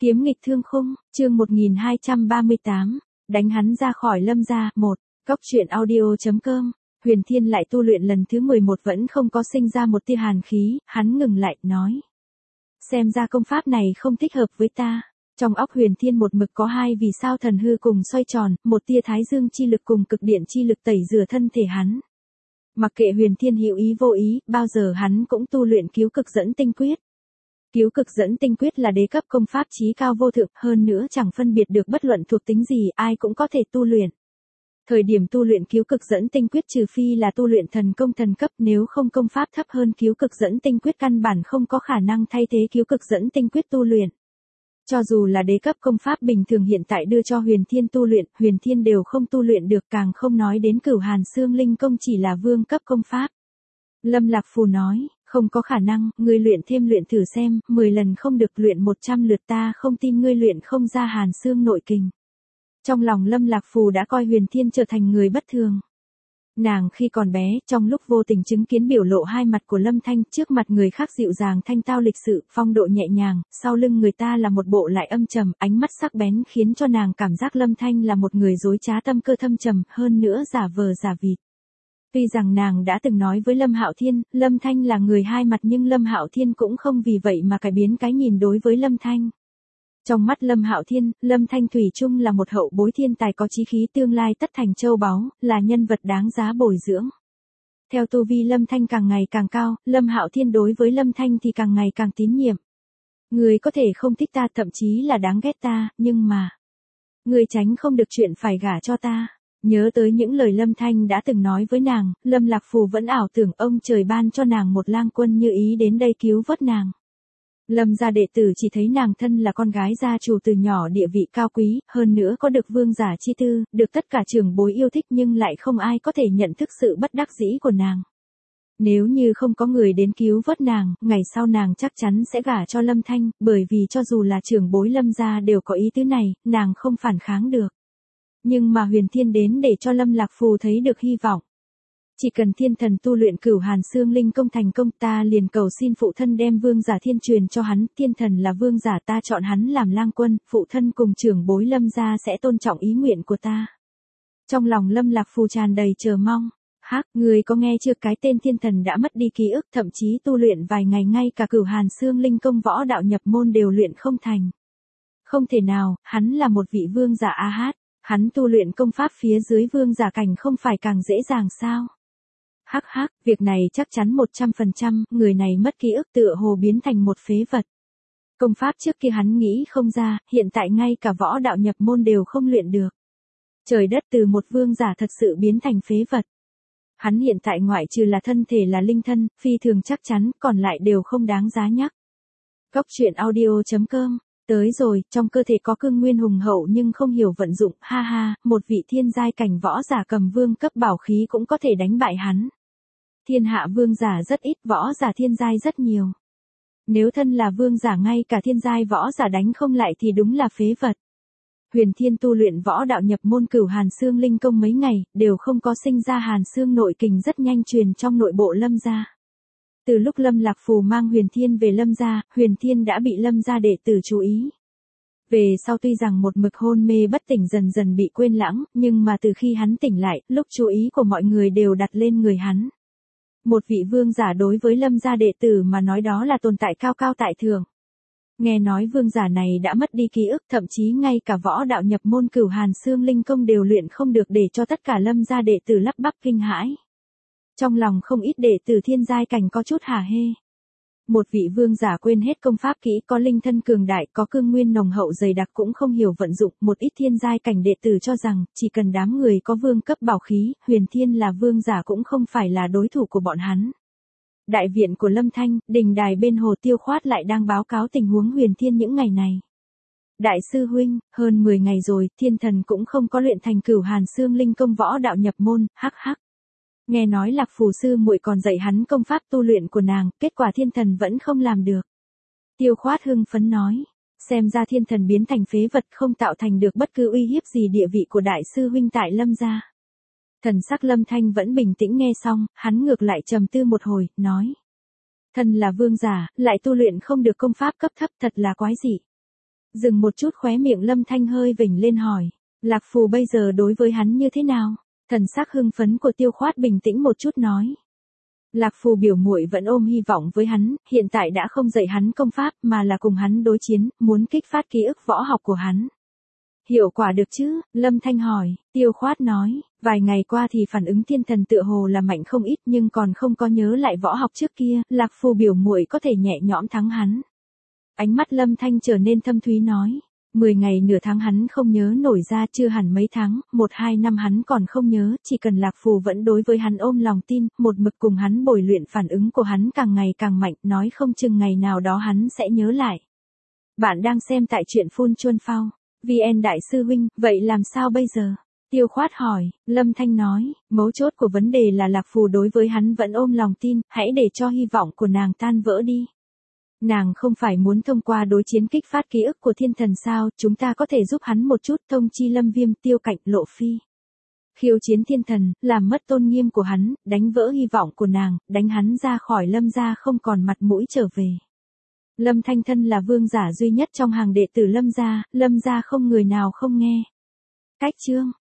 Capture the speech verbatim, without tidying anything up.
Kiếm nghịch thương khung, chương một nghìn hai trăm ba mươi tám, đánh hắn ra khỏi Lâm gia. Một. Cóc truyện audio.com. Huyền Thiên lại tu luyện lần thứ mười một vẫn không có sinh ra một tia hàn khí, hắn ngừng lại, nói. Xem ra công pháp này không thích hợp với ta. Trong óc Huyền Thiên một mực có hai vì sao thần hư cùng xoay tròn, một tia thái dương chi lực cùng cực điện chi lực tẩy rửa thân thể hắn. Mặc kệ Huyền Thiên hữu ý vô ý, bao giờ hắn cũng tu luyện cứu cực dẫn tinh quyết. Cứu cực dẫn tinh quyết là đế cấp công pháp chí cao vô thượng, hơn nữa chẳng phân biệt được bất luận thuộc tính gì, ai cũng có thể tu luyện. Thời điểm tu luyện cứu cực dẫn tinh quyết trừ phi là tu luyện thần công thần cấp, nếu không công pháp thấp hơn cứu cực dẫn tinh quyết căn bản không có khả năng thay thế cứu cực dẫn tinh quyết tu luyện. Cho dù là đế cấp công pháp bình thường hiện tại đưa cho Huyền Thiên tu luyện, Huyền Thiên đều không tu luyện được, càng không nói đến Cửu Hàn Xương Linh công chỉ là vương cấp công pháp. Lâm Lạc Phù nói, không có khả năng, ngươi luyện thêm luyện thử xem, mười lần không được luyện một trăm lượt, ta không tin ngươi luyện không ra Hàn Xương nội kình. Trong lòng Lâm Lạc Phù đã coi Huyền Thiên trở thành người bất thường. Nàng khi còn bé, trong lúc vô tình chứng kiến biểu lộ hai mặt của Lâm Thanh, trước mặt người khác dịu dàng thanh tao lịch sự, phong độ nhẹ nhàng, sau lưng người ta là một bộ lại âm trầm, ánh mắt sắc bén khiến cho nàng cảm giác Lâm Thanh là một người dối trá tâm cơ thâm trầm, hơn nữa giả vờ giả vịt. Tuy rằng nàng đã từng nói với Lâm Hạo Thiên, Lâm Thanh là người hai mặt, nhưng Lâm Hạo Thiên cũng không vì vậy mà cải biến cái nhìn đối với Lâm Thanh. Trong mắt Lâm Hạo Thiên, Lâm Thanh thủy chung là một hậu bối thiên tài có chí khí, tương lai tất thành châu báu, là nhân vật đáng giá bồi dưỡng. Theo tu vi Lâm Thanh càng ngày càng cao, Lâm Hạo Thiên đối với Lâm Thanh thì càng ngày càng tín nhiệm. Người có thể không thích ta, thậm chí là đáng ghét ta, nhưng mà người tránh không được chuyện phải gả cho ta. Nhớ tới những lời Lâm Thanh đã từng nói với nàng, Lâm Lạc Phù vẫn ảo tưởng ông trời ban cho nàng một lang quân như ý đến đây cứu vớt nàng. Lâm gia đệ tử chỉ thấy nàng thân là con gái gia chủ từ nhỏ, địa vị cao quý, hơn nữa có được vương giả chi tư, được tất cả trưởng bối yêu thích, nhưng lại không ai có thể nhận thức sự bất đắc dĩ của nàng. Nếu như không có người đến cứu vớt nàng, ngày sau nàng chắc chắn sẽ gả cho Lâm Thanh, bởi vì cho dù là trưởng bối Lâm gia đều có ý tứ này, nàng không phản kháng được. Nhưng mà Huyền Thiên đến để cho Lâm Lạc Phù thấy được hy vọng. Chỉ cần thiên thần tu luyện Cửu Hàn Xương Linh công thành công, ta liền cầu xin phụ thân đem vương giả thiên truyền cho hắn, thiên thần là vương giả, ta chọn hắn làm lang quân, phụ thân cùng trưởng bối Lâm gia sẽ tôn trọng ý nguyện của ta. Trong lòng Lâm Lạc Phù tràn đầy chờ mong. Hắc, người có nghe chưa, cái tên thiên thần đã mất đi ký ức, thậm chí tu luyện vài ngày ngay cả Cửu Hàn Xương Linh công võ đạo nhập môn đều luyện không thành. Không thể nào, hắn là một vị vương giả a hát. Hắn tu luyện công pháp phía dưới vương giả cảnh không phải càng dễ dàng sao? Hắc hắc, việc này chắc chắn một trăm phần trăm, người này mất ký ức tựa hồ biến thành một phế vật. Công pháp trước kia hắn nghĩ không ra, hiện tại ngay cả võ đạo nhập môn đều không luyện được. Trời đất, từ một vương giả thật sự biến thành phế vật. Hắn hiện tại ngoại trừ là thân thể là linh thân, phi thường chắc chắn, còn lại đều không đáng giá nhắc. Cóc truyện audio.com. Tới rồi, trong cơ thể có cương nguyên hùng hậu nhưng không hiểu vận dụng, ha ha, một vị thiên giai cảnh võ giả cầm vương cấp bảo khí cũng có thể đánh bại hắn. Thiên hạ vương giả rất ít, võ giả thiên giai rất nhiều. Nếu thân là vương giả ngay cả thiên giai võ giả đánh không lại thì đúng là phế vật. Huyền Thiên tu luyện võ đạo nhập môn Cửu Hàn Xương Linh công mấy ngày, đều không có sinh ra Hàn Xương nội kình, rất nhanh truyền trong nội bộ Lâm gia. Từ lúc Lâm Lạc Phù mang Huyền Thiên về Lâm gia, Huyền Thiên đã bị Lâm gia đệ tử chú ý. Về sau tuy rằng một mực hôn mê bất tỉnh, dần dần bị quên lãng, nhưng mà từ khi hắn tỉnh lại, lúc chú ý của mọi người đều đặt lên người hắn. Một vị vương giả đối với Lâm gia đệ tử mà nói đó là tồn tại cao cao tại thượng. Nghe nói vương giả này đã mất đi ký ức, thậm chí ngay cả võ đạo nhập môn Cửu Hàn Xương Linh công đều luyện không được, để cho tất cả Lâm gia đệ tử lắp bắp kinh hãi. Trong lòng không ít đệ tử thiên giai cảnh có chút hả hê. Một vị vương giả quên hết công pháp kỹ, có linh thân cường đại, có cương nguyên nồng hậu dày đặc cũng không hiểu vận dụng, một ít thiên giai cảnh đệ tử cho rằng, chỉ cần đám người có vương cấp bảo khí, Huyền Thiên là vương giả cũng không phải là đối thủ của bọn hắn. Đại viện của Lâm Thanh, đình đài bên hồ Tiêu Khoát lại đang báo cáo tình huống Huyền Thiên những ngày này. Đại sư huynh, hơn mười ngày rồi, thiên thần cũng không có luyện thành Cửu Hàn Xương Linh công võ đạo nhập môn, hắc hắc. Nghe nói Lạc Phù sư muội còn dạy hắn công pháp tu luyện của nàng, kết quả thiên thần vẫn không làm được. Tiêu Khoát hưng phấn nói, xem ra thiên thần biến thành phế vật không tạo thành được bất cứ uy hiếp gì địa vị của đại sư huynh tại Lâm gia. Thần sắc Lâm Thanh vẫn bình tĩnh, nghe xong, hắn ngược lại trầm tư một hồi, nói. Thần là vương giả, lại tu luyện không được công pháp cấp thấp, thật là quái dị. Dừng một chút khóe miệng Lâm Thanh hơi vểnh lên hỏi. Lạc Phù bây giờ đối với hắn như thế nào? Thần sắc hưng phấn của Tiêu Khoát bình tĩnh một chút nói. Lạc Phù biểu muội vẫn ôm hy vọng với hắn, hiện tại đã không dạy hắn công pháp mà là cùng hắn đối chiến, muốn kích phát ký ức võ học của hắn. Hiệu quả được chứ? Lâm Thanh hỏi. Tiêu Khoát nói, vài ngày qua thì phản ứng thiên thần tựa hồ là mạnh không ít nhưng còn không có nhớ lại võ học trước kia, Lạc Phù biểu muội có thể nhẹ nhõm thắng hắn. Ánh mắt Lâm Thanh trở nên thâm thúy nói. Mười ngày nửa tháng hắn không nhớ nổi ra, chưa hẳn mấy tháng, một hai năm hắn còn không nhớ, chỉ cần Lạc Phù vẫn đối với hắn ôm lòng tin, một mực cùng hắn bồi luyện, phản ứng của hắn càng ngày càng mạnh, nói không chừng ngày nào đó hắn sẽ nhớ lại. Bạn đang xem tại truyện Phun Chuân Phao. vê en Đại sư huynh, vậy làm sao bây giờ? Tiêu Khoát hỏi. Lâm Thanh nói, mấu chốt của vấn đề là Lạc Phù đối với hắn vẫn ôm lòng tin, hãy để cho hy vọng của nàng tan vỡ đi. Nàng không phải muốn thông qua đối chiến kích phát ký ức của thiên thần sao, chúng ta có thể giúp hắn một chút, thông chi Lâm Viêm, Tiêu Cạnh, Lộ Phi. Khiêu chiến thiên thần, làm mất tôn nghiêm của hắn, đánh vỡ hy vọng của nàng, đánh hắn ra khỏi Lâm gia không còn mặt mũi trở về. Lâm Thanh thân là vương giả duy nhất trong hàng đệ tử Lâm gia, Lâm gia không người nào không nghe. Cách chương